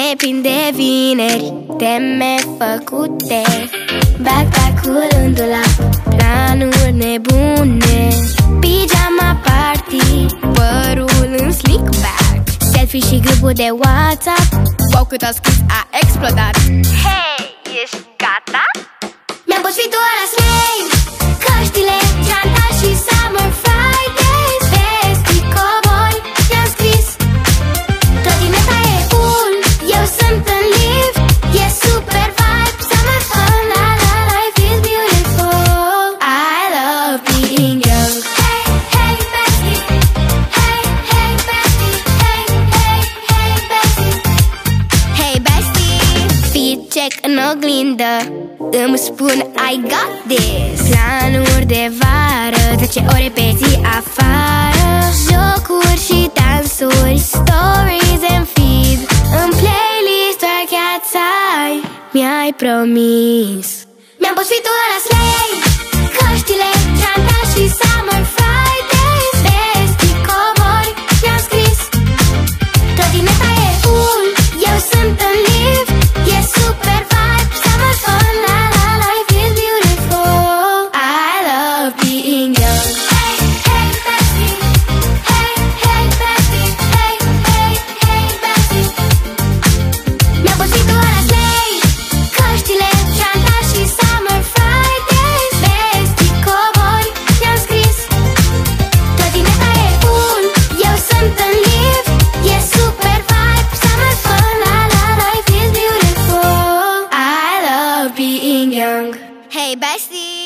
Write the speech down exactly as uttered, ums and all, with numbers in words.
plin de vineri, teme făcute, backpack-ul în dulap, planuri nebune, pijama party, părul în slick back, selfie și grupul de WhatsApp. Wow, cât a scris a explodat. Hei, ești gata? Mi-am pus fitul la slave, căștile, geanta și Summer Fridays, vestii, cowboy, mi-am scris. Trotineta e cool, eu sunt în lift, e super vibe, summer fun, la la, life is beautiful. I love being young. Hey, hey, bestie, hey, hey, bestie, hey, hey, hey, bestie. Hey, bestie, fit check în oglindă, îmi spun I got this. Planuri de vară, zece ore pe zi afară, jocuri și dansuri, stories and feed, în playlist doar cats ai, mi-ai promis. Mi-am pus fitul la slave, căștile, geanta și Summer Fridays, vestii, cowboy, mi-am scris. Trotineta e cool, eu sunt în lift, e super vibe, summer fun, la la, life is beautiful. I love being young. Hey, hey, bestie, hey, hey, bestie, hey, hey, hey, bestie. Mi-am pus fitul la slave, căștile, geanta și Summer Fridays, vestii, cowboy, mi-am scris. Trotineta e cool, eu sunt în lift, e super vibe, summer fun, la la, life is beautiful. I love being young. Hey, bestie.